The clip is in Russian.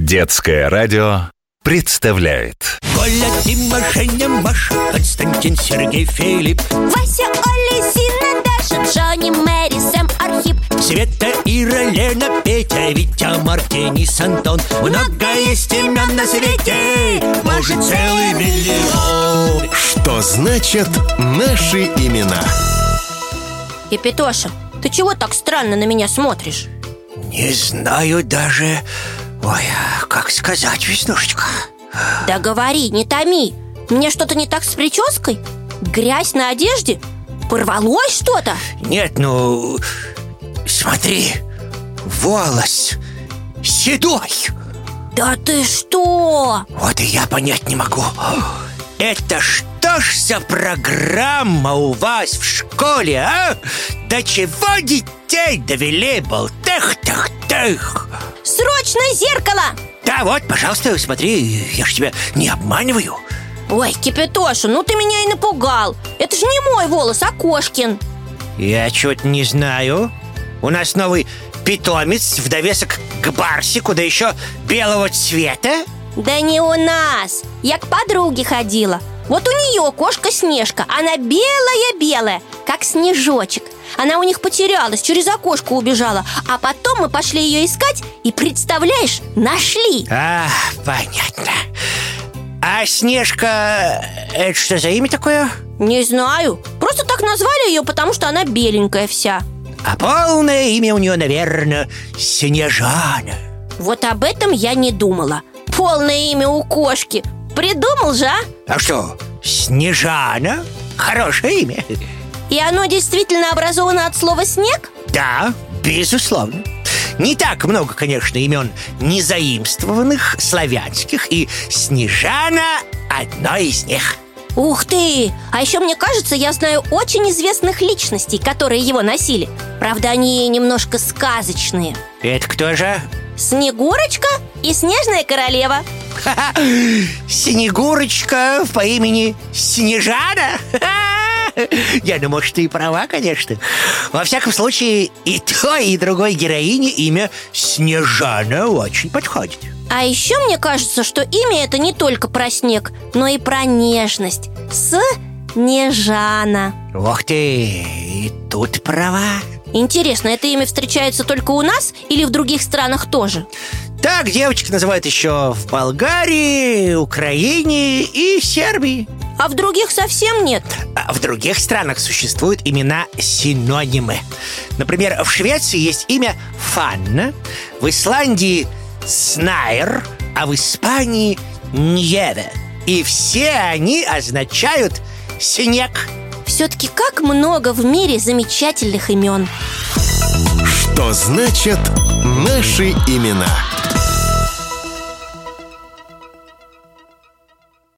Детское радио представляет. Коля, Дима, Женя, Маша, Константин, Сергей, Филипп, Вася, Оля, Зина, Даша, Джонни, Мэри, Сэм, Архип, Света, Ира, Лена, Петя, Витя, Марк, Денис, Антон. Много есть имен на свете, может, целый миллион. Что значит наши имена? Епитоша, ты чего так странно на меня смотришь? Не знаю даже. Ой, как сказать, Веснушечка? Да говори, не томи. Мне что-то не так с прической? Грязь на одежде? Порвалось что-то? Нет, ну, смотри, волос седой. Да ты что? Вот и я понять не могу. Это что ж за программа у вас в школе, а? До чего детей довели, болтых-тых-тых? Срочно зеркало! Да вот, пожалуйста, смотри, я ж тебя не обманываю. Ой, Кипятоша, ну ты меня и напугал. Это же не мой волос, а Кошкин. Я чего-то не знаю. У нас новый питомец в довесок к барсику, да еще белого цвета. Да не у нас. Я к подруге ходила. Вот у нее кошка Снежка. Она белая-белая, как снежочек. Она у них потерялась, через окошко убежала. А потом мы пошли ее искать и, представляешь, нашли. А, понятно. А Снежка, это что за имя такое? Не знаю, просто так назвали ее, потому что она беленькая вся. А полное имя у нее, наверное, Снежана. Вот об этом я не думала. Полное имя у кошки. Придумал же, а? А что, Снежана? Хорошее имя. И оно действительно образовано от слова «снег»? Да, безусловно. Не так много, конечно, имен незаимствованных, славянских, и Снежана одно из них. Ух ты! А еще мне кажется, я знаю очень известных личностей, которые его носили. Правда, они немножко сказочные. Это кто же? Снегурочка и Снежная королева. Снегурочка по имени Снежана? Я думаю, может, ты и права, конечно. Во всяком случае, и той, и другой героине имя Снежана очень подходит. А еще мне кажется, что имя это не только про снег, но и про нежность. Снежана. Ух ты, и тут права. Интересно, это имя встречается только у нас или в других странах тоже? Так девочек называют еще в Болгарии, Украине и Сербии. А в других совсем нет? А в других странах существуют имена-синонимы. Например, в Швеции есть имя Фанна, в Исландии Снайр, а в Испании Ньеве. И все они означают снег. Все-таки как много в мире замечательных имен. Что значит наши имена?